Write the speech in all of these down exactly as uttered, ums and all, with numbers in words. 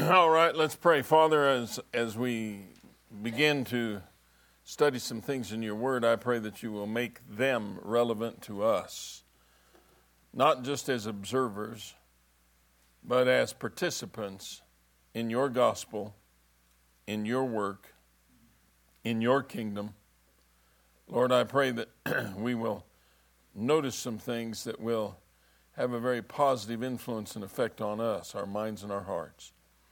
All right, let's pray. Father, as as we begin to study some things in your word, I pray that you will make them relevant to us, not just as observers, but as participants in your gospel, in your work, in your kingdom. Lord, I pray that we will notice some things that will have a very positive influence and effect on us, our minds and our hearts.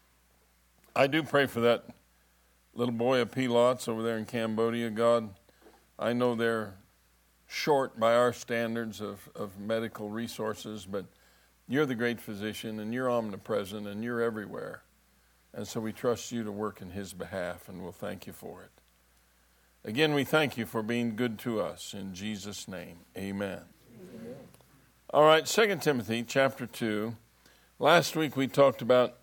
I do pray for that little boy of Pilots over there in Cambodia. God, I know they're short by our standards of, of medical resources, but you're the great physician, and you're omnipresent, and you're everywhere. And so we trust you to work in his behalf, and we'll thank you for it. Again, we thank you for being good to us. In Jesus' name, amen. Amen. All right, Second Timothy chapter two. Last week we talked about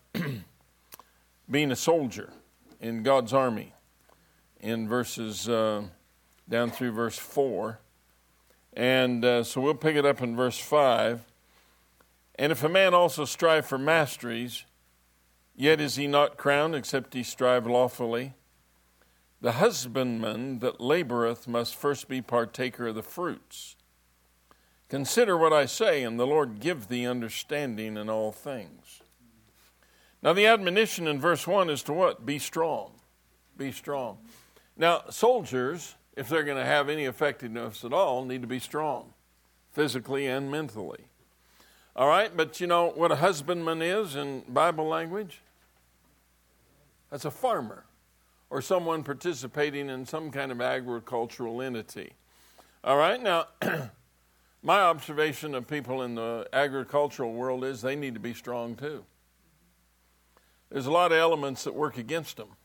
being a soldier in God's army in verses uh, down through verse four. And uh, so we'll pick it up in verse five. And if a man also strive for masteries, yet is he not crowned, except he strive lawfully. The husbandman that laboreth must first be partaker of the fruits. Consider what I say, and the Lord give thee understanding in all things. Now the admonition in verse one is to what? Be strong. Be strong. Now soldiers, if they're going to have any effectiveness at all, need to be strong, physically and mentally. All right, but you know what a husbandman is in Bible language? That's a farmer, or someone participating in some kind of agricultural entity. All right, now, my observation of people in the agricultural world is they need to be strong too. There's a lot of elements that work against them.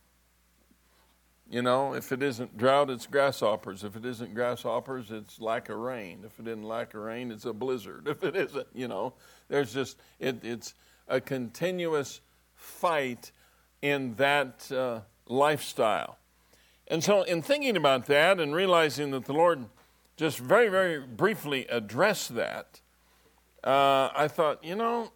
You know, if it isn't drought, it's grasshoppers. If it isn't grasshoppers, it's lack of rain. If it isn't lack of rain, it's a blizzard. If it isn't, you know, there's just, it, it's a continuous fight in that uh, lifestyle. And so in thinking about that and realizing that the Lord just very, very briefly addressed that, uh, I thought, you know,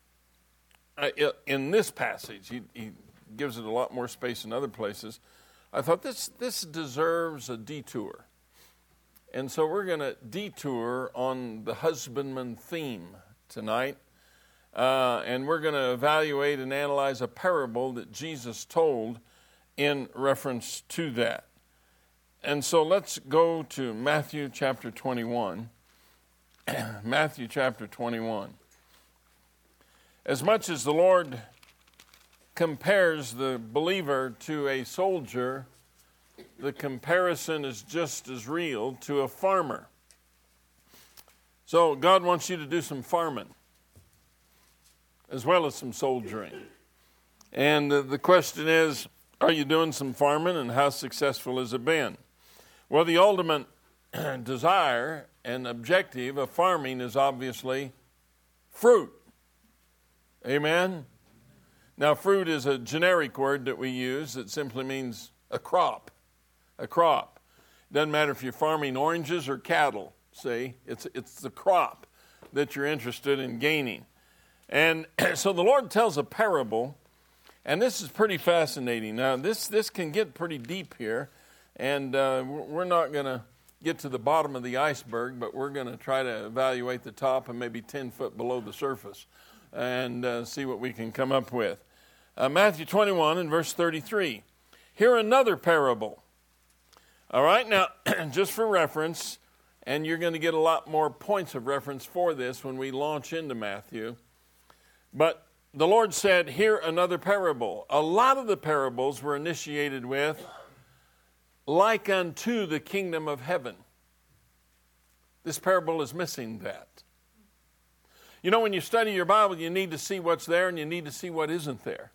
I, in this passage, he, he gives it a lot more space in other places. I thought this this deserves a detour. And so we're going to detour on the husbandman theme tonight. Uh, and we're going to evaluate and analyze a parable that Jesus told in reference to that. And so let's go to Matthew chapter twenty-one. Matthew chapter twenty-one. As much as the Lord compares the believer to a soldier, the comparison is just as real to a farmer. So God wants you to do some farming as well as some soldiering. And uh, the question is, are you doing some farming, and how successful has it been? Well, the ultimate desire and objective of farming is obviously fruit. Amen? Now, fruit is a generic word that we use that simply means a crop. A crop. It doesn't matter if you're farming oranges or cattle, see? It's, it's the crop that you're interested in gaining. And so the Lord tells a parable, and this is pretty fascinating. Now, this, this can get pretty deep here, and uh, we're not going to get to the bottom of the iceberg, but we're going to try to evaluate the top and maybe ten foot below the surface and uh, see what we can come up with. Uh, Matthew twenty-one and verse thirty-three. Hear another parable. All right, now, just for reference, and you're going to get a lot more points of reference for this when we launch into Matthew. But the Lord said, hear another parable. A lot of the parables were initiated with, like unto the kingdom of heaven. This parable is missing that. You know, when you study your Bible, you need to see what's there and you need to see what isn't there.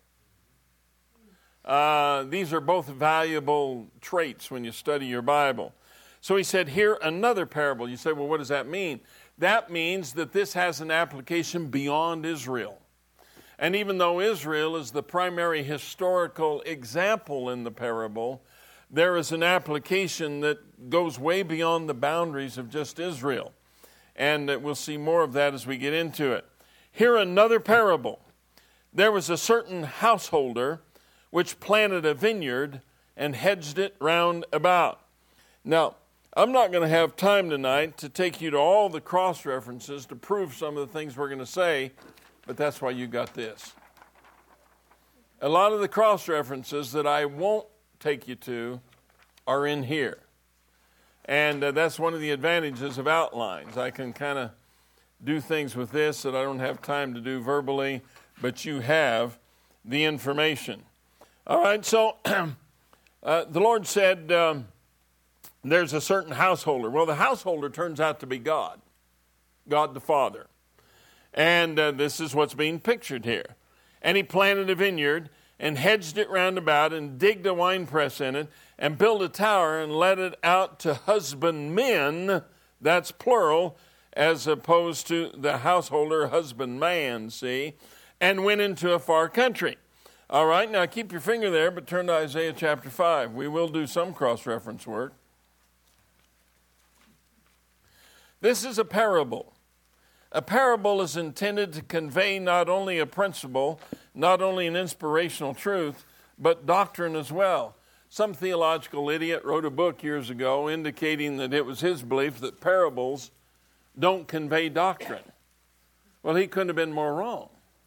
Uh, these are both valuable traits when you study your Bible. So he said, here another parable. You say, well, what does that mean? That means that this has an application beyond Israel. And even though Israel is the primary historical example in the parable, there is an application that goes way beyond the boundaries of just Israel. And we'll see more of that as we get into it. Hear another parable. there was a certain householder which planted a vineyard and hedged it round about. Now, I'm not going to have time tonight to take you to all the cross-references to prove some of the things we're going to say, but that's why you got this. A lot of the cross-references that I won't take you to are in here. And uh, that's one of the advantages of outlines. I can kind of do things with this that I don't have time to do verbally, but you have the information. All right, so uh, the Lord said um, there's a certain householder. Well, the householder turns out to be God, God the Father. And uh, this is what's being pictured here. And he planted a vineyard and hedged it round about and digged a winepress in it and built a tower and let it out to husbandmen, that's plural, as opposed to the householder, husbandman, see, and went into a far country. All right, now keep your finger there, but turn to Isaiah chapter five. We will do some cross-reference work. This is a parable. A parable is intended to convey not only a principle, not only an inspirational truth, but doctrine as well. Some theological idiot wrote a book years ago indicating that it was his belief that parables don't convey doctrine. Well, he couldn't have been more wrong.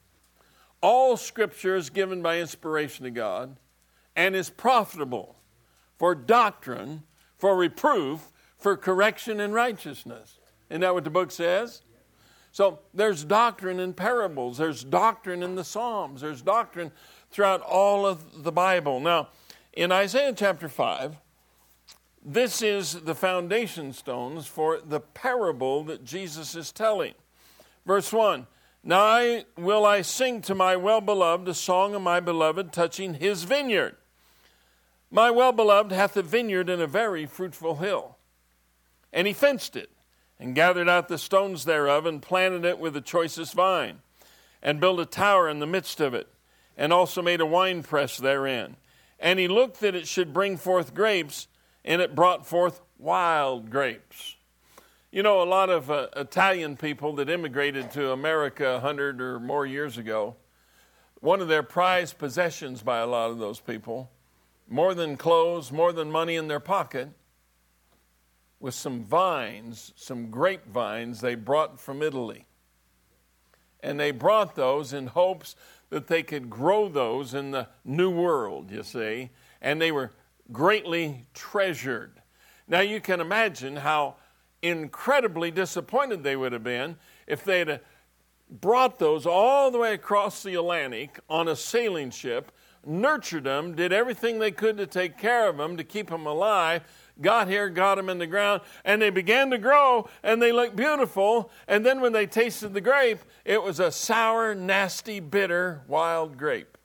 All Scripture is given by inspiration of God and is profitable for doctrine, for reproof, for correction and righteousness. Isn't that what the book says? So there's doctrine in parables. There's doctrine in the Psalms. There's doctrine throughout all of the Bible. Now, in Isaiah chapter five, this is the foundation stones for the parable that Jesus is telling. Verse one, Now I, will I sing to my well-beloved a song of my beloved touching his vineyard. My well-beloved hath a vineyard in a very fruitful hill, and he fenced it, and gathered out the stones thereof, and planted it with the choicest vine, and built a tower in the midst of it, and also made a winepress therein. And he looked that it should bring forth grapes, and it brought forth wild grapes. You know, a lot of uh, Italian people that immigrated to America a hundred or more years ago, one of their prized possessions by a lot of those people, more than clothes, more than money in their pocket, with some vines, some grapevines they brought from Italy. And they brought those in hopes that they could grow those in the New World, you see. And they were greatly treasured. Now you can imagine how incredibly disappointed they would have been if they had brought those all the way across the Atlantic on a sailing ship, nurtured them, did everything they could to take care of them, to keep them alive, got here, got them in the ground, and they began to grow, and they looked beautiful, and then when they tasted the grape, it was a sour, nasty, bitter, wild grape.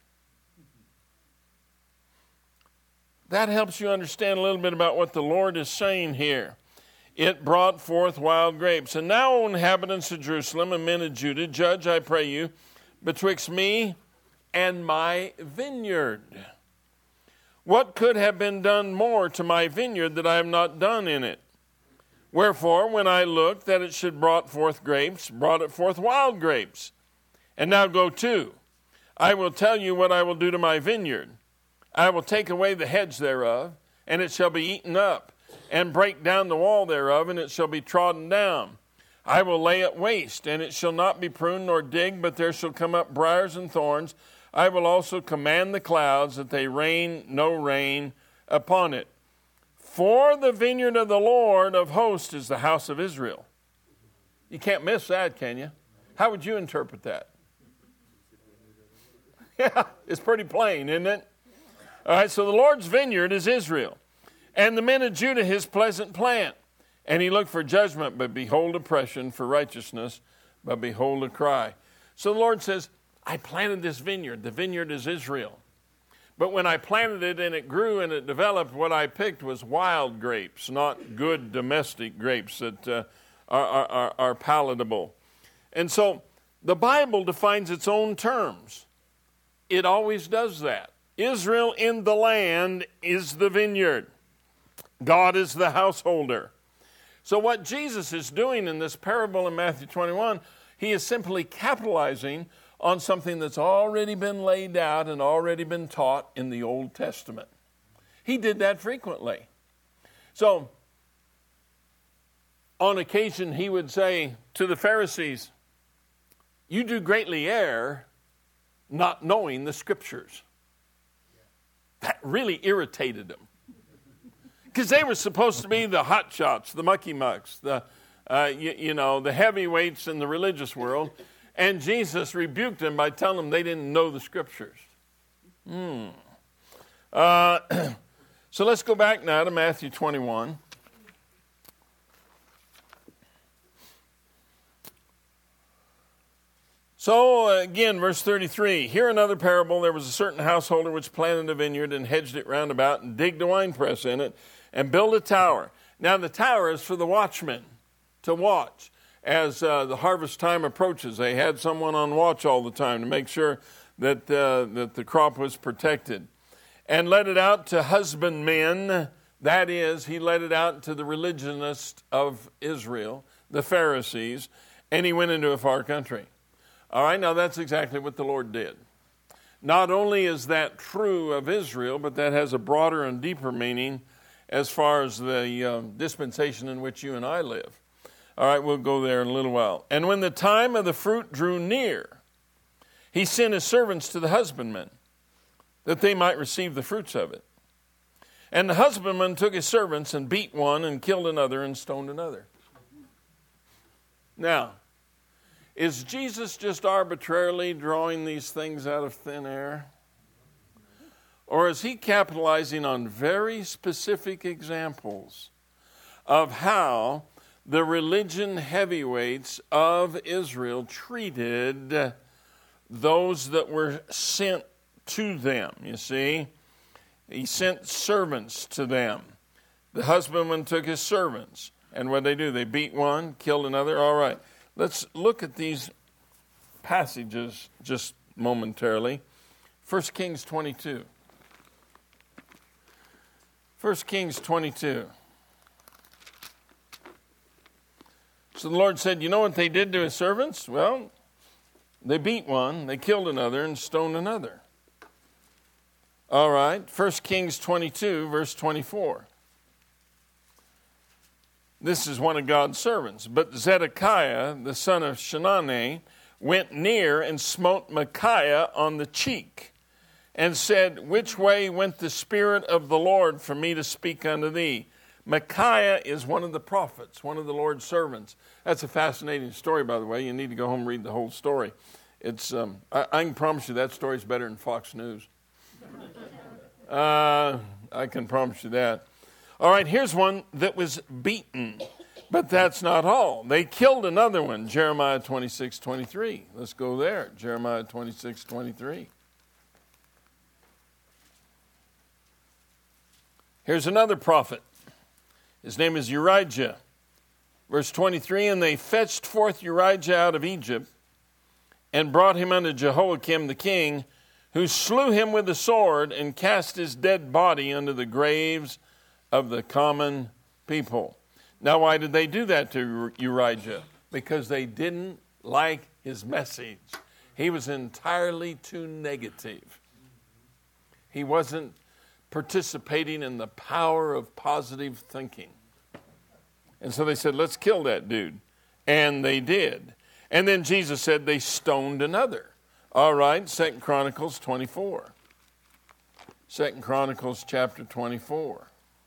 That helps you understand a little bit about what the Lord is saying here. It brought forth wild grapes. And now, O inhabitants of Jerusalem and men of Judah, judge, I pray you, betwixt me and my vineyard. What could have been done more to my vineyard that I have not done in it? Wherefore, when I looked that it should brought forth grapes, brought it forth wild grapes. And now go to, I will tell you what I will do to my vineyard. I will take away the hedge thereof, and it shall be eaten up, and break down the wall thereof, and it shall be trodden down. I will lay it waste, and it shall not be pruned nor digged, but there shall come up briars and thorns. I will also command the clouds that they rain no rain upon it. For the vineyard of the Lord of hosts is the house of Israel. You can't miss that, can you? How would you interpret that? Yeah, it's pretty plain, isn't it? All right, so the Lord's vineyard is Israel, and the men of Judah his pleasant plant. And he looked for judgment, but behold oppression, for righteousness, but behold a cry. So the Lord says, I planted this vineyard. The vineyard is Israel. But when I planted it and it grew and it developed, what I picked was wild grapes, not good domestic grapes that uh, are, are, are palatable. And so the Bible defines its own terms. It always does that. Israel in the land is the vineyard. God is the householder. So what Jesus is doing in this parable in Matthew twenty-one, he is simply capitalizing on something that's already been laid out and already been taught in the Old Testament. He did that frequently. So, on occasion, he would say to the Pharisees, you do greatly err not knowing the Scriptures. That really irritated them. Because they were supposed to be the hot shots, the mucky mucks, the, uh, you, you know, the heavyweights in the religious world. And Jesus rebuked them by telling them they didn't know the Scriptures. Hmm. Uh, so let's go back now to Matthew twenty-one. So again, verse thirty-three, here another parable. There was a certain householder which planted a vineyard and hedged it round about and digged a winepress in it and built a tower. Now the tower is for the watchmen to watch. As uh, the harvest time approaches, they had someone on watch all the time to make sure that, uh, that the crop was protected. And let it out to husbandmen, that is, he let it out to the religionists of Israel, the Pharisees, and he went into a far country. All right, now that's exactly what the Lord did. Not only is that true of Israel, but that has a broader and deeper meaning as far as the uh, dispensation in which you and I live. All right, we'll go there in a little while. And when the time of the fruit drew near, he sent his servants to the husbandmen, that they might receive the fruits of it. And the husbandman took his servants and beat one and killed another and stoned another. Now, is Jesus just arbitrarily drawing these things out of thin air? Or is he capitalizing on very specific examples of how the religion heavyweights of Israel treated those that were sent to them? You see, he sent servants to them. The husbandman took his servants. And what did they do? They beat one, killed another. All right. Let's look at these passages just momentarily. First Kings twenty-two. First Kings twenty-two. So the Lord said, you know what they did to his servants? Well, they beat one, they killed another, and stoned another. All right. First Kings twenty-two, verse twenty-four. This is one of God's servants. But Zedekiah, the son of Chenaanah, went near and smote Micaiah on the cheek, and said, which way went the Spirit of the Lord for me to speak unto thee? Micaiah is one of the prophets, one of the Lord's servants. That's a fascinating story, by the way. You need to go home and read the whole story. It's um, I, I can promise you that story's better than Fox News. Uh, I can promise you that. All right, here's one that was beaten, but that's not all. They killed another one, Jeremiah twenty-six twenty-three. Let's go there, Jeremiah twenty-six twenty-three. Here's another prophet. His name is Urijah. Verse twenty-three, and they fetched forth Urijah out of Egypt and brought him unto Jehoiakim the king, who slew him with the sword and cast his dead body unto the graves of the common people. Now, why did they do that to Urijah? Because they didn't like his message. He was entirely too negative. He wasn't participating in the power of positive thinking. And so they said, let's kill that dude. And they did. And then Jesus said they stoned another. All right, Second Chronicles twenty-four. Second Chronicles chapter twenty-four.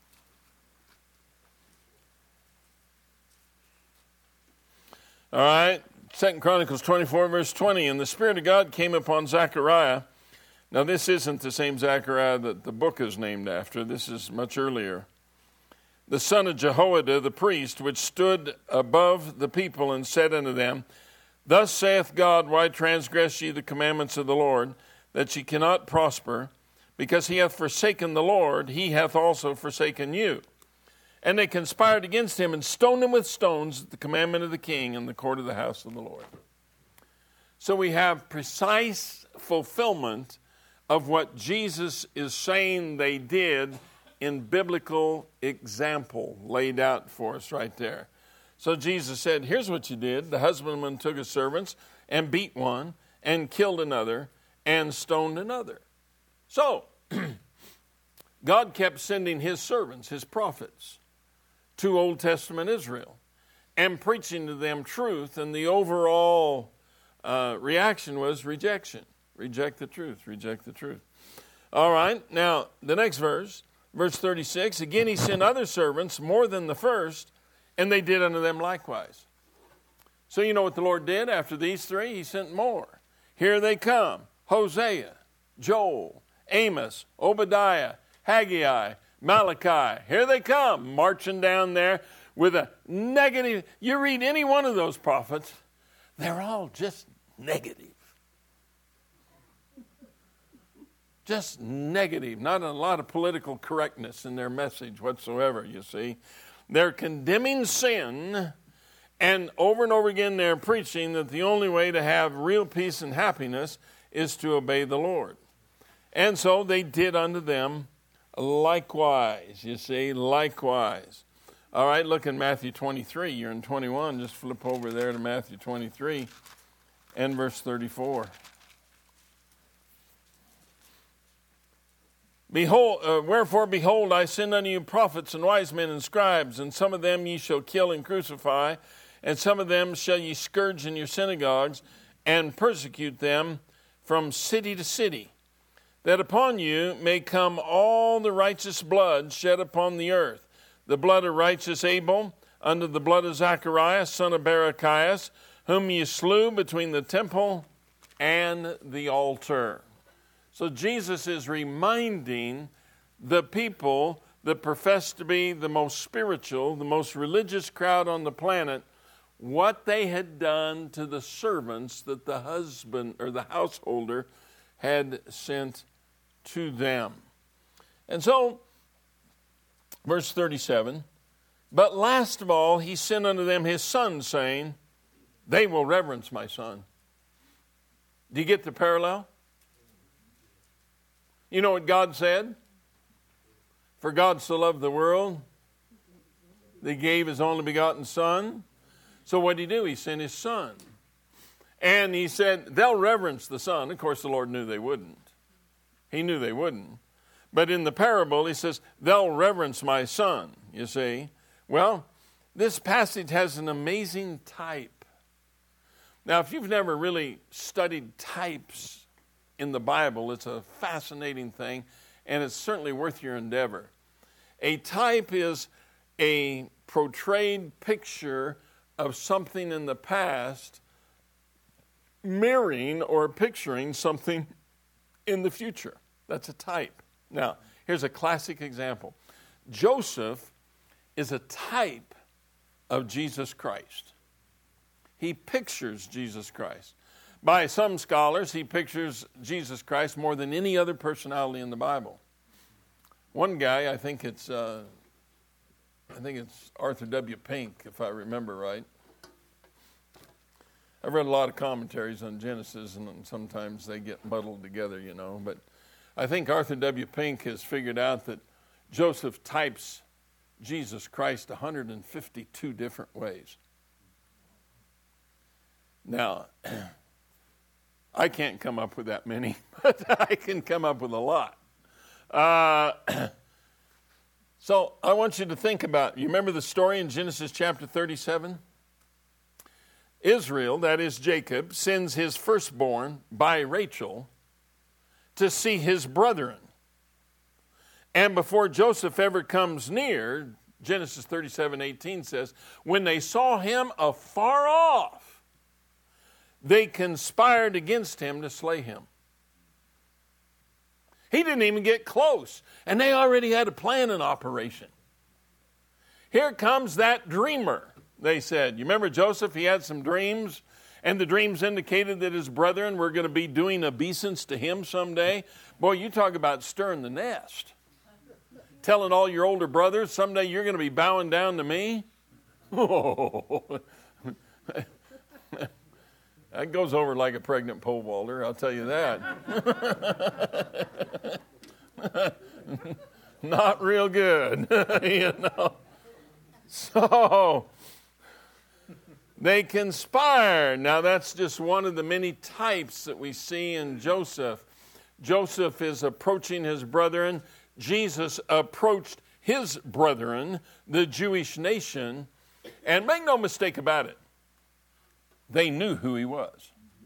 All right, Second Chronicles twenty-four, verse twenty. And the Spirit of God came upon Zechariah. Now, this isn't the same Zechariah that the book is named after. This is much earlier. The son of Jehoiada, the priest, which stood above the people and said unto them, thus saith God, why transgress ye the commandments of the Lord, that ye cannot prosper? Because he hath forsaken the Lord, he hath also forsaken you. And they conspired against him and stoned him with stones at the commandment of the king in the court of the house of the Lord. So we have precise fulfillment of what Jesus is saying they did in biblical example laid out for us right there. So Jesus said, here's what you did. The husbandman took his servants and beat one and killed another and stoned another. So, God kept sending his servants, his prophets, to Old Testament Israel and preaching to them truth, and the overall uh, reaction was rejection. Reject the truth, reject the truth. All right, now the next verse, verse thirty-six, again he sent other servants more than the first, and they did unto them likewise. So you know what the Lord did after these three? He sent more. Here they come, Hosea, Joel, Amos, Obadiah, Haggai, Malachi. Here they come, marching down there with a negative. You read any one of those prophets, they're all just negative. Just negative. Not a lot of political correctness in their message whatsoever, you see. They're condemning sin, and over and over again they're preaching that the only way to have real peace and happiness is to obey the Lord. And so they did unto them likewise, you see, likewise. All right, look in Matthew twenty-three. You're in twenty-one. Just flip over there to Matthew twenty-three and verse thirty-four. Behold, uh, wherefore, behold, I send unto you prophets and wise men and scribes, and some of them ye shall kill and crucify, and some of them shall ye scourge in your synagogues, and persecute them from city to city, that upon you may come all the righteous blood shed upon the earth, the blood of righteous Abel, unto the blood of Zacharias, son of Barachias, whom ye slew between the temple and the altar. So Jesus is reminding the people that profess to be the most spiritual, the most religious crowd on the planet, what they had done to the servants that the husband or the householder had sent to them. And so, verse thirty-seven, but last of all he sent unto them his son, saying, they will reverence my son. Do you get the parallel? You know what God said? For God so loved the world, that he gave his only begotten son. So what did he do? He sent his son. And he said, they'll reverence the son. Of course, the Lord knew they wouldn't. He knew they wouldn't. But in the parable, he says, they'll reverence my son, you see. Well, this passage has an amazing type. Now, if you've never really studied types in the Bible, it's a fascinating thing, and it's certainly worth your endeavor. A type is a portrayed picture of something in the past, mirroring or picturing something in the future. That's a type. Now, here's a classic example. Joseph is a type of Jesus Christ. He pictures Jesus Christ. By some scholars, he pictures Jesus Christ more than any other personality in the Bible. One guy, I think it's, uh, I think it's Arthur W. Pink, if I remember right. I've read a lot of commentaries on Genesis, and sometimes they get muddled together, you know. But I think Arthur W. Pink has figured out that Joseph types Jesus Christ one hundred fifty-two different ways. Now, I can't come up with that many, but I can come up with a lot. Uh, so I want you to think about, you remember the story in Genesis chapter thirty-seven? Israel, that is Jacob, sends his firstborn by Rachel to see his brethren. And before Joseph ever comes near, Genesis thirty-seven eighteen says, when they saw him afar off, they conspired against him to slay him. He didn't even get close, and they already had a plan in operation. Here comes that dreamer, they said. You remember Joseph? He had some dreams, and the dreams indicated that his brethren were going to be doing obeisance to him someday. Boy, you talk about stirring the nest. Telling all your older brothers, someday you're going to be bowing down to me. Oh. That goes over like a pregnant pole vaulter, I'll tell you that. Not real good, you know. So, They conspire. Now that's just one of the many types that we see in Joseph. Joseph is approaching his brethren. Jesus approached his brethren, the Jewish nation. And make no mistake about it, they knew who he was.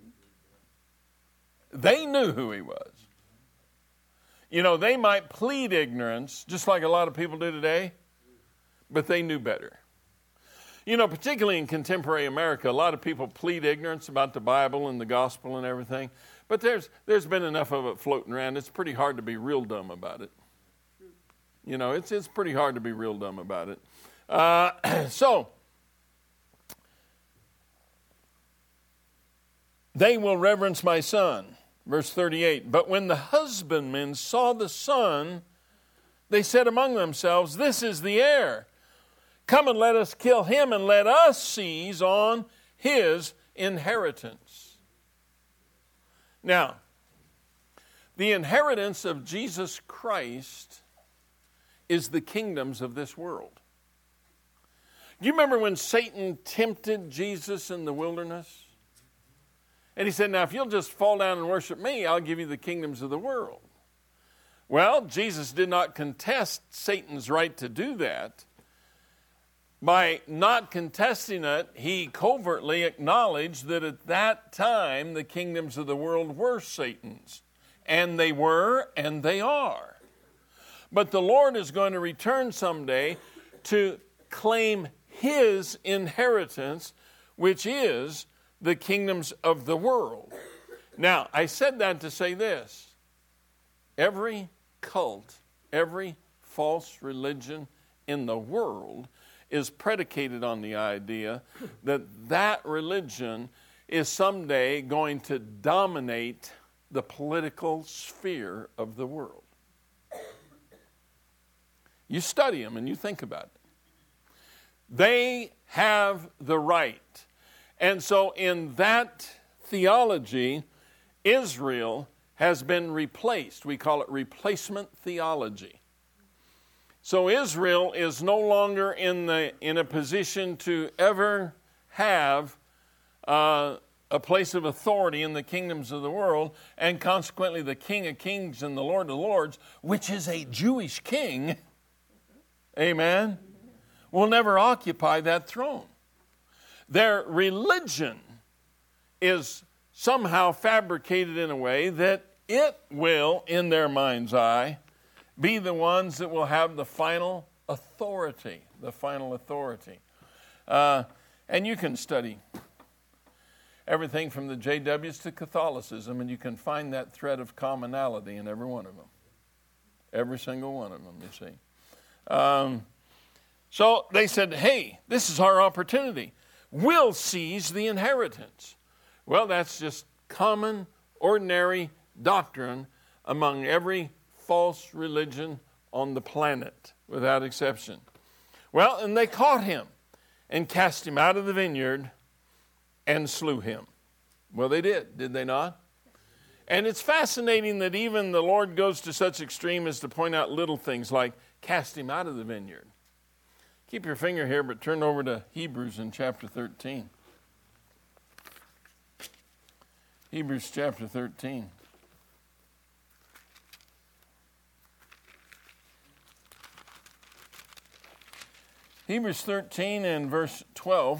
They knew who he was. You know, they might plead ignorance, just like a lot of people do today, but they knew better. You know, particularly in contemporary America, a lot of people plead ignorance about the Bible and the gospel and everything, but there's there's been enough of it floating around. It's pretty hard to be real dumb about it. You know, it's it's pretty hard to be real dumb about it. Uh, so, they will reverence my son. Verse thirty-eight, but when the husbandmen saw the son, they said among themselves, this is the heir. Come and let us kill him and let us seize on his inheritance. Now, the inheritance of Jesus Christ is the kingdoms of this world. Do you remember when Satan tempted Jesus in the wilderness? And he said, now, if you'll just fall down and worship me, I'll give you the kingdoms of the world. Well, Jesus did not contest Satan's right to do that. By not contesting it, he covertly acknowledged that at that time the kingdoms of the world were Satan's. And they were, and they are. But the Lord is going to return someday to claim his inheritance, which is the kingdoms of the world. Now, I said that to say this. Every cult, every false religion in the world is predicated on the idea that that religion is someday going to dominate the political sphere of the world. You study them and you think about it. They have the right. And so in that theology, Israel has been replaced. We call it replacement theology. So Israel is no longer in the in a position to ever have uh, a place of authority in the kingdoms of the world, and consequently the King of Kings and the Lord of Lords, which is a Jewish king, amen, will never occupy that throne. Their religion is somehow fabricated in a way that it will, in their mind's eye, be the ones that will have the final authority, the final authority. Uh, and you can study everything from the J Ws to Catholicism, and you can find that thread of commonality in every one of them. Every single one of them, you see. Um, so they said, hey, this is our opportunity. We'll seize the inheritance. Well, that's just common, ordinary doctrine among every false religion on the planet, without exception. Well, and they caught him and cast him out of the vineyard and slew him. Well, they did, did they not? And it's fascinating that even the Lord goes to such extreme as to point out little things like cast him out of the vineyard. Keep your finger here, but turn over to Hebrews in chapter thirteen. Hebrews chapter thirteen. Hebrews thirteen and verse twelve.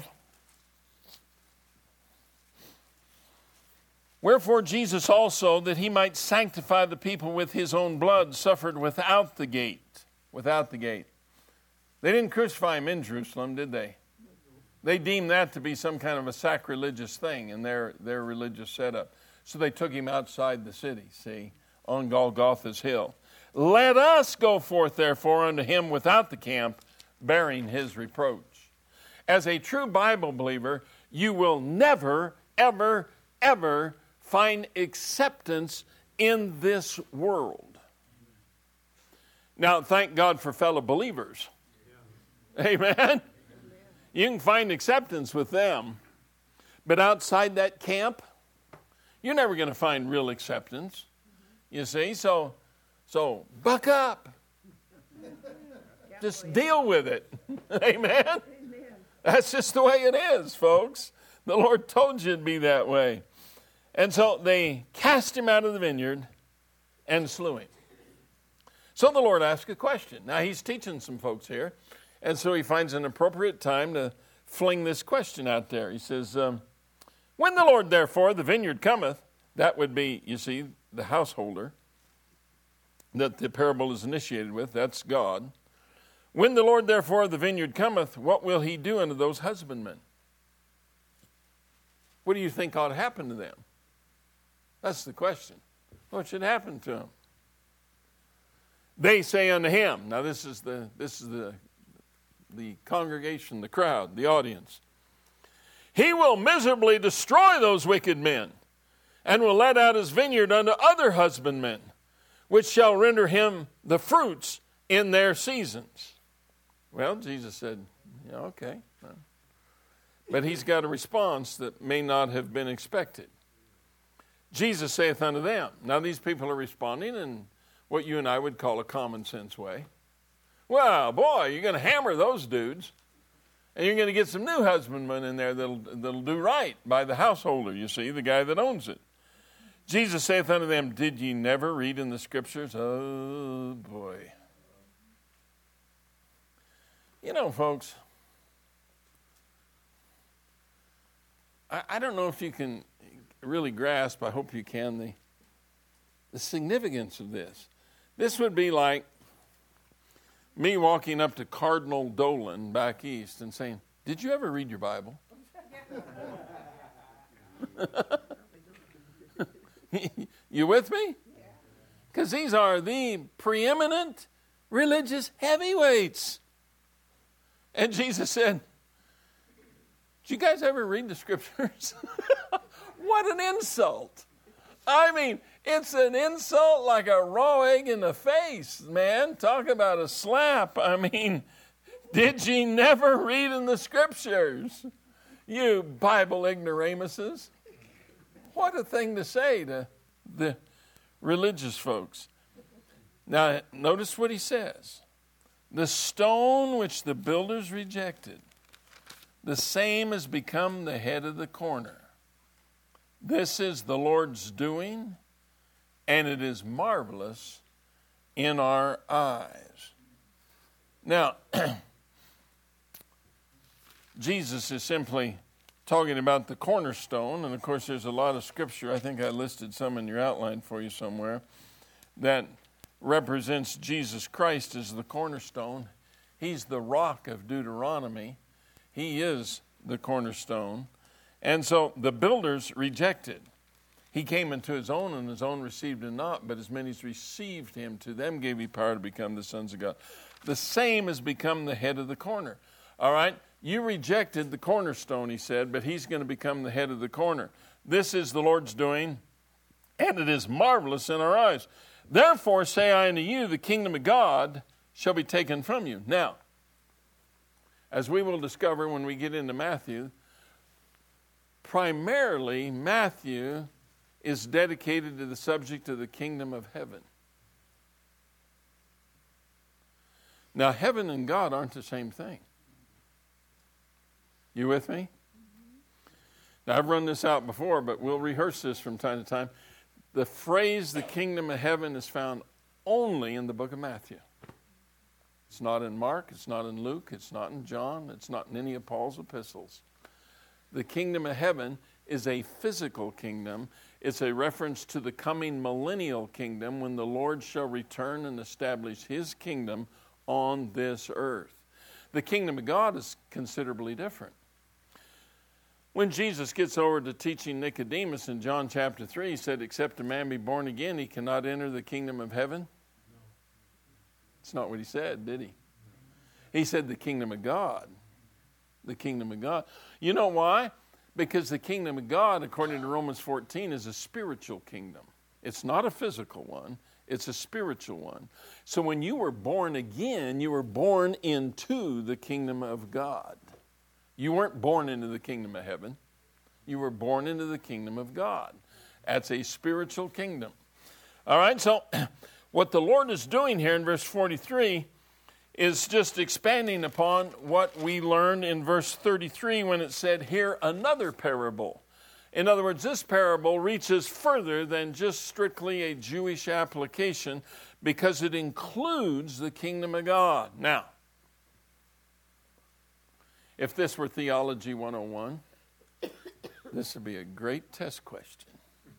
Wherefore Jesus also, that he might sanctify the people with his own blood, suffered without the gate. Without the gate. They didn't crucify him in Jerusalem, did they? They deemed that to be some kind of a sacrilegious thing in their, their religious setup. So they took him outside the city, see, on Golgotha's hill. Let us go forth, therefore, unto him without the camp, bearing his reproach. As a true Bible believer, you will never, ever, ever find acceptance in this world. Now, thank God for fellow believers. Amen? Amen. You can find acceptance with them. But outside that camp, you're never going to find real acceptance. You see? So, so buck up. Just deal with it. Amen? Amen. That's just the way it is, folks. The Lord told you it'd be that way. And so they cast him out of the vineyard and slew him. So the Lord asked a question. Now he's teaching some folks here, and so he finds an appropriate time to fling this question out there. He says, um, when the Lord therefore the vineyard cometh, that would be, you see, the householder that the parable is initiated with, that's God. When the Lord therefore the vineyard cometh, what will he do unto those husbandmen? What do you think ought to happen to them? That's the question. What should happen to them? They say unto him, now this is the this is the the congregation, the crowd, the audience. He will miserably destroy those wicked men, and will let out his vineyard unto other husbandmen, which shall render him the fruits in their seasons. Well, Jesus said, yeah, okay. But he's got a response that may not have been expected. Jesus saith unto them. Now these people are responding in what you and I would call a common sense way. Well, boy, you're going to hammer those dudes, and you're going to get some new husbandmen in there that'll, that'll do right by the householder, you see, the guy that owns it. Jesus saith unto them, did ye never read in the scriptures? Oh, boy. You know, folks, I, I don't know if you can really grasp, I hope you can, the, the significance of this. This would be like me walking up to Cardinal Dolan back east and saying, did you ever read your Bible? You with me? Because these are the preeminent religious heavyweights. And Jesus said, did you guys ever read the scriptures? What an insult. I mean, it's an insult like a raw egg in the face, man. Talk about a slap. I mean, did ye never read in the scriptures? You Bible ignoramuses. What a thing to say to the religious folks. Now, notice what he says. The stone which the builders rejected, the same has become the head of the corner. This is the Lord's doing, and it is marvelous in our eyes. Now, Jesus is simply talking about the cornerstone, and of course there's a lot of scripture, I think I listed some in your outline for you somewhere, that represents Jesus Christ as the cornerstone. He's the rock of Deuteronomy. He is the cornerstone. And so the builders rejected. He came into his own, and his own received him not, but as many as received him, to them gave he power to become the sons of God. The same has become the head of the corner. All right? You rejected the cornerstone, he said, but he's going to become the head of the corner. This is the Lord's doing, and it is marvelous in our eyes. Therefore say I unto you, the kingdom of God shall be taken from you. Now, as we will discover when we get into Matthew, primarily Matthew is dedicated to the subject of the kingdom of heaven. Now, heaven and God aren't the same thing. You with me? Now, I've run this out before, but we'll rehearse this from time to time. The phrase, the kingdom of heaven, is found only in the book of Matthew. It's not in Mark, it's not in Luke, it's not in John, it's not in any of Paul's epistles. The kingdom of heaven is a physical kingdom. It's a reference to the coming millennial kingdom when the Lord shall return and establish his kingdom on this earth. The kingdom of God is considerably different. When Jesus gets over to teaching Nicodemus in John chapter three, he said, except a man be born again, he cannot enter the kingdom of heaven. That's not what he said, did he? He said the kingdom of God. The kingdom of God. You know why? Because the kingdom of God, according to Romans fourteen, is a spiritual kingdom. It's not a physical one. It's a spiritual one. So when you were born again, you were born into the kingdom of God. You weren't born into the kingdom of heaven. You were born into the kingdom of God. That's a spiritual kingdom. All right, so what the Lord is doing here in verse forty-three is just expanding upon what we learned in verse thirty-three when it said, "Hear another parable." In other words, this parable reaches further than just strictly a Jewish application because it includes the kingdom of God. Now, if this were Theology one oh one, this would be a great test question.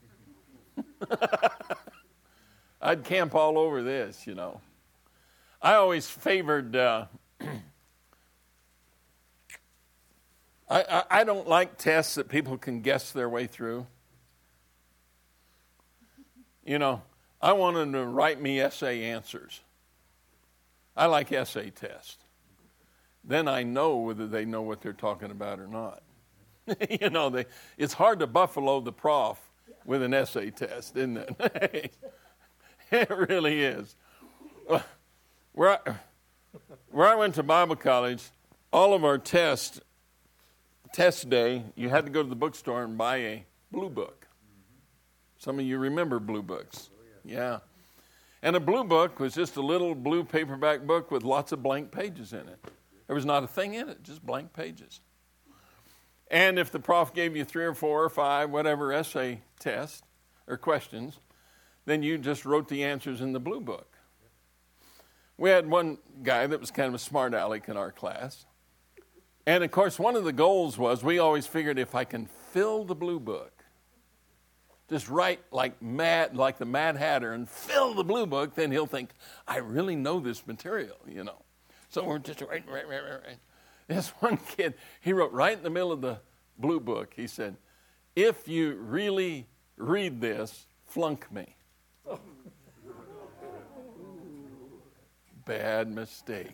I'd camp all over this, you know. I always favored, uh, I, I, I don't like tests that people can guess their way through. You know, I want them to write me essay answers. I like essay tests. Then I know whether they know what they're talking about or not. You know, they, it's hard to buffalo the prof with an essay test, isn't it? It really is. Where I, where I went to Bible college, all of our tests, test day, you had to go to the bookstore and buy a blue book. Some of you remember blue books. Yeah. And a blue book was just a little blue paperback book with lots of blank pages in it. There was not a thing in it, just blank pages. And if the prof gave you three or four or five, whatever essay test or questions, then you just wrote the answers in the blue book. We had one guy that was kind of a smart aleck in our class. And, of course, one of the goals was we always figured if I can fill the blue book, just write like mad, like the Mad Hatter and fill the blue book, then he'll think, I really know this material, you know. So we're just writing, right, right, right, right. This one kid, he wrote right in the middle of the blue book, he said, if you really read this, flunk me. Bad mistake.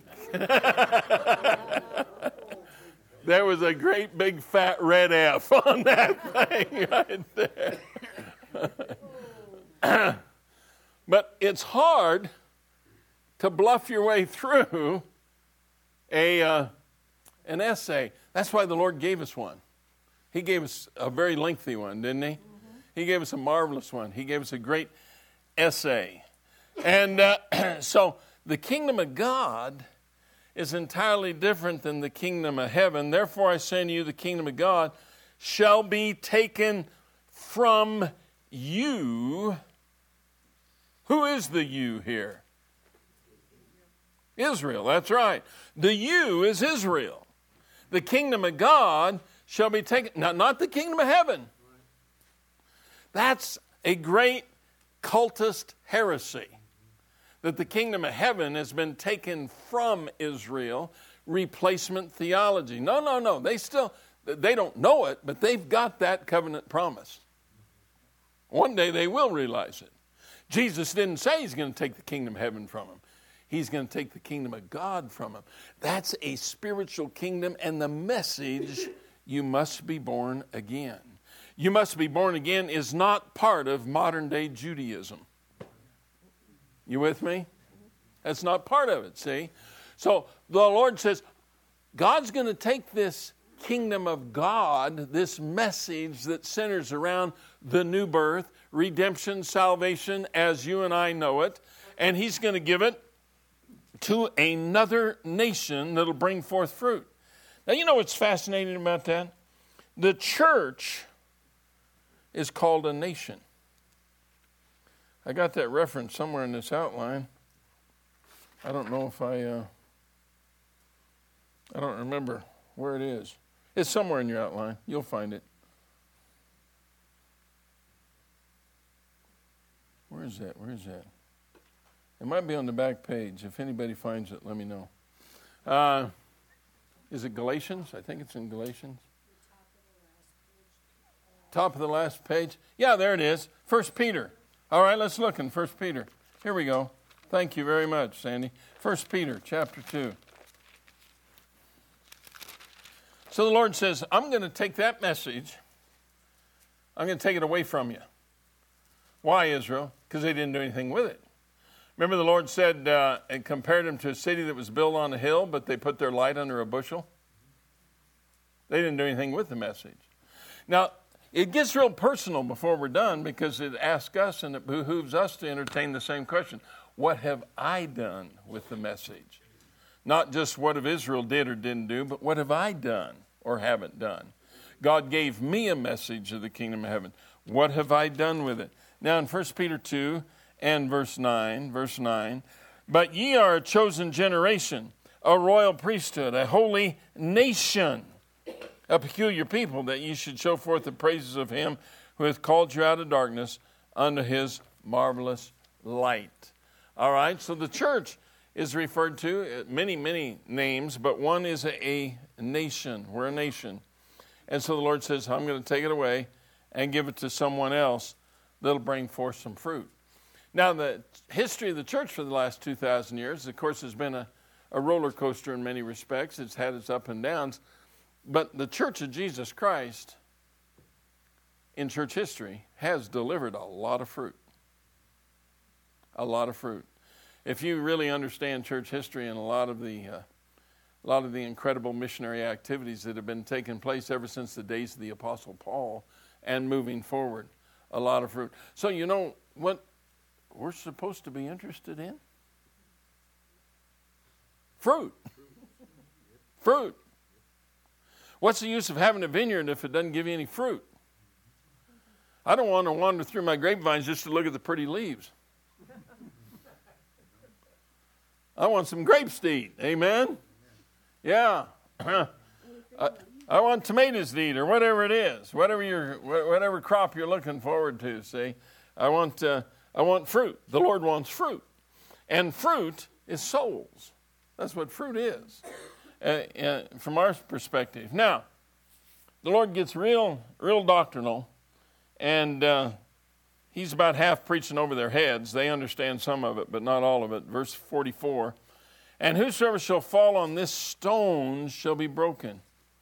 There was a great big fat red F on that thing right there. But it's hard to bluff your way through a uh, an essay. That's why the Lord gave us one. He gave us a very lengthy one, didn't he? Mm-hmm. He gave us a marvelous one. He gave us a great essay. And uh, so the kingdom of God is entirely different than the kingdom of heaven. Therefore, I say to you, the kingdom of God shall be taken from you. Who is the you here? Israel, that's right. The you is Israel. The kingdom of God shall be taken, now, not the kingdom of heaven. That's a great cultist heresy, that the kingdom of heaven has been taken from Israel, replacement theology. No, no, no. They still, they don't know it, but they've got that covenant promise. One day they will realize it. Jesus didn't say he's going to take the kingdom of heaven from them. He's going to take the kingdom of God from them. That's a spiritual kingdom, and the message, you must be born again. You must be born again is not part of modern day Judaism. You with me? That's not part of it, see? So the Lord says, God's going to take this kingdom of God, this message that centers around the new birth, redemption, salvation, as you and I know it, and he's going to give it to another nation that'll bring forth fruit. Now, you know what's fascinating about that? The church is called a nation. I got that reference somewhere in this outline. I don't know if I, uh, I don't remember where it is. It's somewhere in your outline. You'll find it. Where is that? Where is that? It might be on the back page. If anybody finds it, let me know. Uh, is it Galatians? I think it's in Galatians. Top of the last page. Yeah, there it is. First Peter. All right, let's look in First Peter. Here we go. Thank you very much, Sandy. First Peter chapter two. So the Lord says, I'm going to take that message. I'm going to take it away from you. Why, Israel? Because they didn't do anything with it. Remember the Lord said, uh, and compared them to a city that was built on a hill, but they put their light under a bushel? They didn't do anything with the message. Now, it gets real personal before we're done because it asks us and it behooves us to entertain the same question. What have I done with the message? Not just what have Israel did or didn't do, but what have I done or haven't done? God gave me a message of the kingdom of heaven. What have I done with it? Now in First Peter two and verse nine, verse nine, but ye are a chosen generation, a royal priesthood, a holy nation, a peculiar people, that ye should show forth the praises of him who hath called you out of darkness unto his marvelous light. All right, so the church is referred to many, many names, but one is a, a nation. We're a nation. And so the Lord says, I'm going to take it away and give it to someone else that'll bring forth some fruit. Now, the history of the church for the last two thousand years, of course, has been a, a roller coaster in many respects. It's had its up and downs. But the Church of Jesus Christ in church history has delivered a lot of fruit. A lot of fruit. If you really understand church history and a lot of the uh, a lot of the incredible missionary activities that have been taking place ever since the days of the Apostle Paul and moving forward, a lot of fruit. So you know what we're supposed to be interested in? Fruit. Fruit. What's the use of having a vineyard if it doesn't give you any fruit? I don't want to wander through my grapevines just to look at the pretty leaves. I want some grapes to eat. Amen? Yeah. I, I want tomatoes to eat, or whatever it is, whatever your whatever crop you're looking forward to. See, I want uh, I want fruit. The Lord wants fruit, and fruit is souls. That's what fruit is, uh, uh, from our perspective. Now, the Lord gets real real doctrinal, and uh, He's about half preaching over their heads. They understand some of it, but not all of it. Verse forty-four, and whosoever shall fall on this stone shall be broken.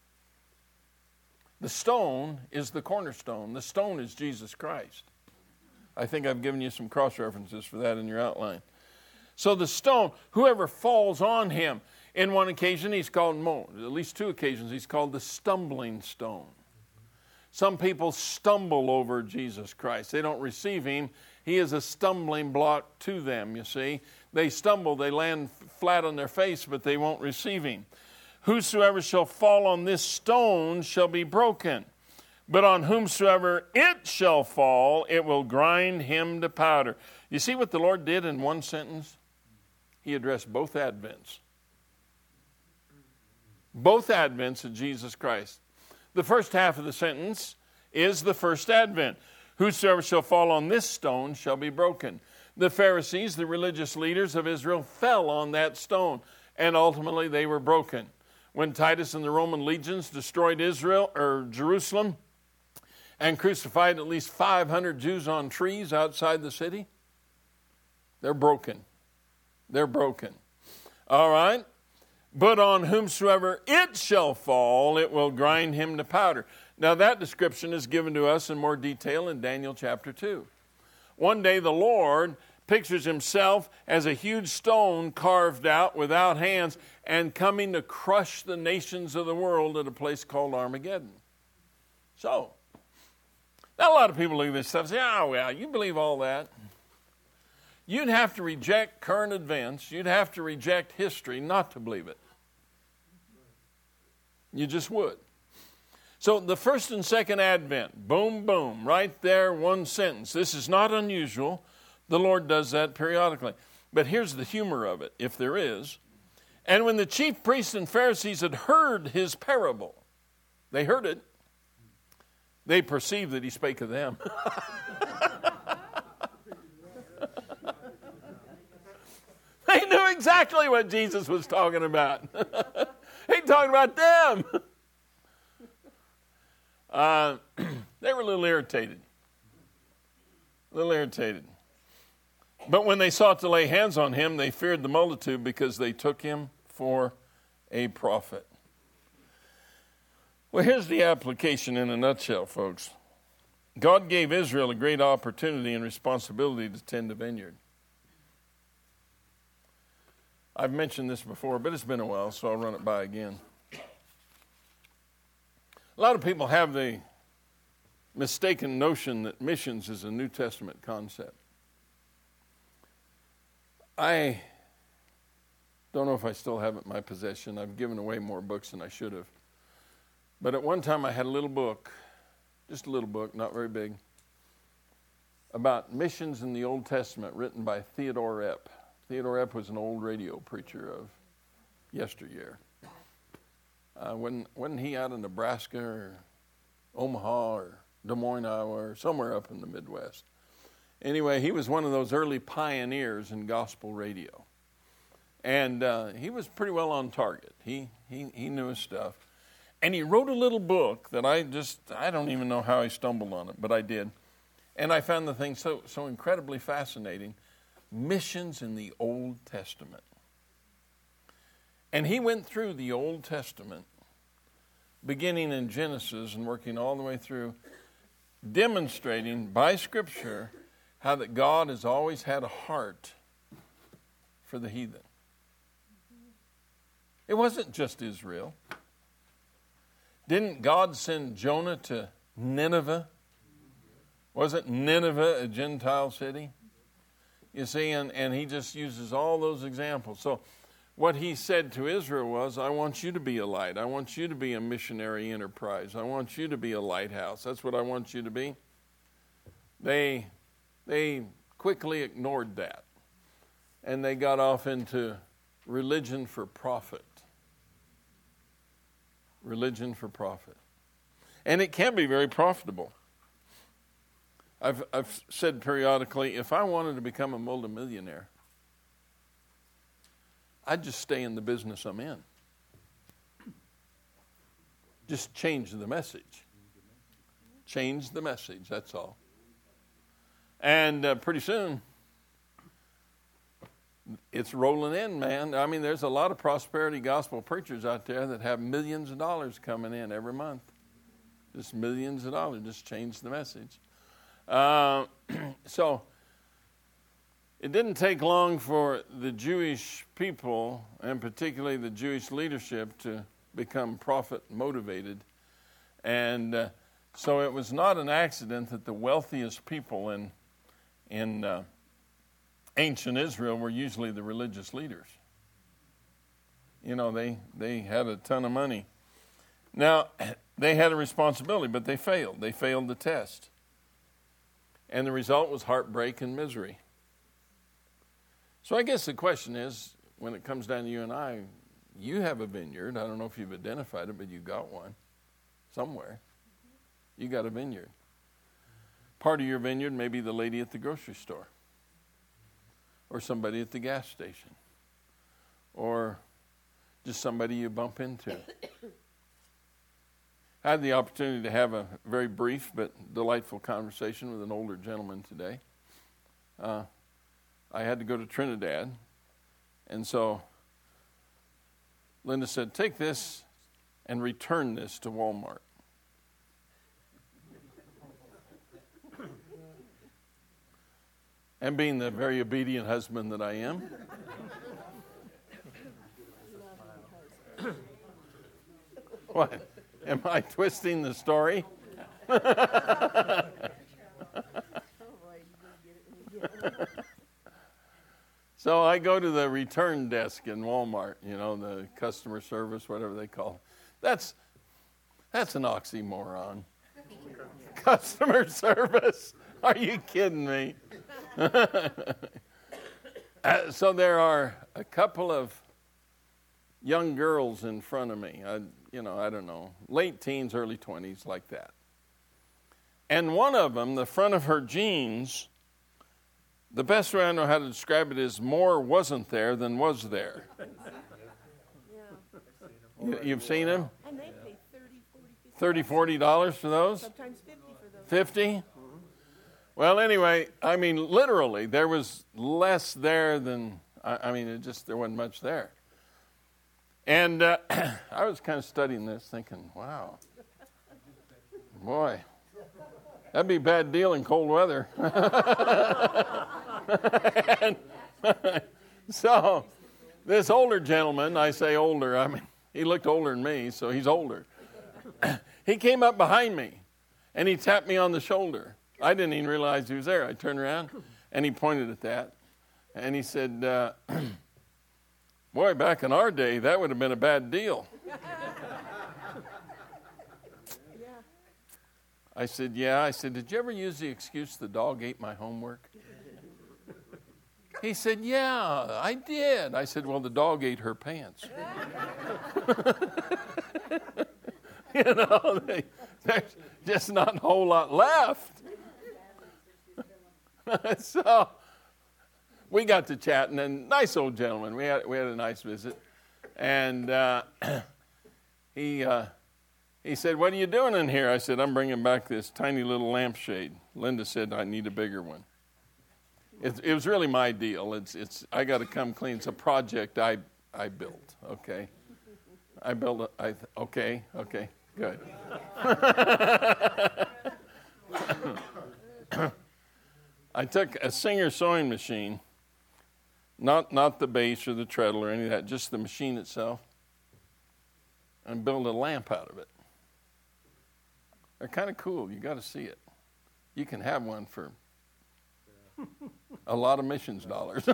The stone is the cornerstone. The stone is Jesus Christ. I think I've given you some cross-references for that in your outline. So the stone, whoever falls on him, in one occasion he's called, at least two occasions, he's called the stumbling stone. Some people stumble over Jesus Christ. They don't receive him. He is a stumbling block to them, you see. They stumble, they land flat on their face, but they won't receive him. Whosoever shall fall on this stone shall be broken. But on whomsoever it shall fall, it will grind him to powder. You see what the Lord did in one sentence? He addressed both advents. Both advents of Jesus Christ. The first half of the sentence is the first advent. Whosoever shall fall on this stone shall be broken. The Pharisees, the religious leaders of Israel, fell on that stone, and ultimately they were broken. When Titus and the Roman legions destroyed Israel or Jerusalem and crucified at least five hundred Jews on trees outside the city, they're broken. They're broken. All right? But on whomsoever it shall fall, it will grind him to powder. Now that description is given to us in more detail in Daniel chapter two. One day the Lord pictures himself as a huge stone carved out without hands and coming to crush the nations of the world at a place called Armageddon. So, now a lot of people look at this stuff and say, oh, well, you believe all that. You'd have to reject current events. You'd have to reject history not to believe it. You just would. So the first and second advent, boom, boom, right there, one sentence. This is not unusual. The Lord does that periodically. But here's the humor of it, if there is. And when the chief priests and Pharisees had heard his parable, they heard it, they perceived that he spake of them. They knew exactly what Jesus was talking about. He talking about them. Uh, they were a little irritated. A little irritated. But when they sought to lay hands on him, they feared the multitude because they took him for a prophet. Well, here's the application in a nutshell, folks. God gave Israel a great opportunity and responsibility to tend a vineyard. I've mentioned this before, but it's been a while, so I'll run it by again. A lot of people have the mistaken notion that missions is a New Testament concept. I Don't know if I still have it in my possession. I've given away more books than I should have. But at one time I had a little book, just a little book, not very big, about missions in the Old Testament written by Theodore Epp. Theodore Epp was an old radio preacher of yesteryear. Uh, when, wasn't he out in Nebraska or Omaha or Des Moines, Iowa, or somewhere up in the Midwest? Anyway, he was one of those early pioneers in gospel radio. And uh, he was pretty well on target. He, he, he knew his stuff. And he wrote a little book that I just, I don't even know how I stumbled on it, but I did. And I found the thing so, so incredibly fascinating. Missions in the Old Testament. And he went through the Old Testament, beginning in Genesis and working all the way through, demonstrating by Scripture how that God has always had a heart for the heathen. It wasn't just Israel. Didn't God send Jonah to Nineveh? Wasn't Nineveh a Gentile city? You see, and, and he just uses all those examples. So what he said to Israel was, I want you to be a light. I want you to be a missionary enterprise. I want you to be a lighthouse. That's what I want you to be. They, they quickly ignored that. And they got off into religion for profit. Religion for profit. And it can be very profitable. I've, I've said periodically, if I wanted to become a multimillionaire, I'd just stay in the business I'm in. Just change the message. Change the message, that's all. And uh, pretty soon, it's rolling in, man. I mean, there's a lot of prosperity gospel preachers out there that have millions of dollars coming in every month. Just millions of dollars. Just change the message. Uh, so, it didn't take long for the Jewish people, and particularly the Jewish leadership, to become profit-motivated. And uh, so it was not an accident that the wealthiest people in, in uh, ancient Israel were usually the religious leaders. You know, they, they had a ton of money. Now, they had a responsibility, but they failed. They failed the test. And the result was heartbreak and misery. So I guess the question is, when it comes down to you and I, you have a vineyard. I don't know if you've identified it, but you've got one somewhere. You got a vineyard. Part of your vineyard may be the lady at the grocery store, or somebody at the gas station, or just somebody you bump into. I had the opportunity to have a very brief but delightful conversation with an older gentleman today. Uh, I had to go to Trinidad, and so Linda said, take this and return this to Walmart. And being the very obedient husband that I am, what? Am I twisting the story? So I go to the return desk in Walmart, you know, the customer service, whatever they call it. That's, that's an oxymoron. Customer service? Are you kidding me? uh, so there are a couple of young girls in front of me. I, you know, I don't know, late teens, early twenties, like that. And one of them, the front of her jeans, the best way I know how to describe it is more wasn't there than was there. Yeah. You, you've seen them? And they pay thirty, forty dollars for those? Sometimes fifty for those. fifty? Well, anyway, I mean, literally, there was less there than, I, I mean, it just, there wasn't much there. And uh, I was kind of studying this, thinking, wow, boy, that'd be a bad deal in cold weather. And so this older gentleman, I say older, I mean, he looked older than me, so he's older. He came up behind me, and he tapped me on the shoulder. I didn't even realize he was there. I turned around, and he pointed at that, and he said, uh, Boy, back in our day, that would have been a bad deal. I said, yeah. I said, did you ever use the excuse the dog ate my homework? He said, yeah, I did. I said, well, the dog ate her pants. You know, they, there's just not a whole lot left. So we got to chatting, and nice old gentleman. We had we had a nice visit, and uh, he uh, he said, "What are you doing in here?" I said, "I'm bringing back this tiny little lampshade." Linda said, "I need a bigger one." It, it was really my deal. It's it's I got to come clean. It's a project I I built. Okay, I built. A, I okay okay good. I took a Singer sewing machine, not not the base or the treadle or any of that, just the machine itself, and built a lamp out of it. They're kind of cool. You got to see it. You can have one for a lot of missions dollars.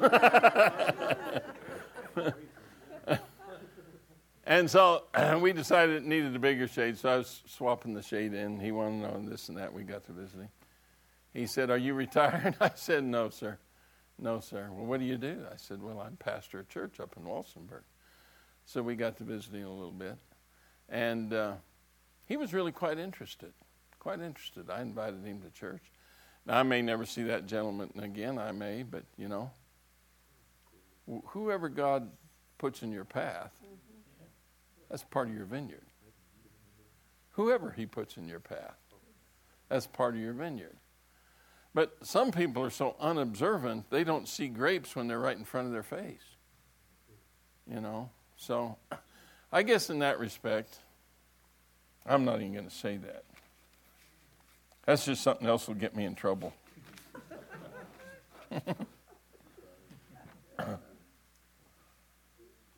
And so we decided it needed a bigger shade, so I was swapping the shade in. He wanted to know this and that. We got to visiting. He said, "Are you retired?" I said, "No, sir. No, sir." "Well, what do you do?" I said, "Well, I'm pastor of church up in Walsenburg." So we got to visiting a little bit. And uh, he was really quite interested, quite interested. I invited him to church. Now, I may never see that gentleman again. I may, but, you know, wh- whoever God puts in your path, that's part of your vineyard. Whoever he puts in your path, that's part of your vineyard. But some people are so unobservant, they don't see grapes when they're right in front of their face. You know? So, I guess in that respect, I'm not even going to say that. That's just something else that'll get me in trouble.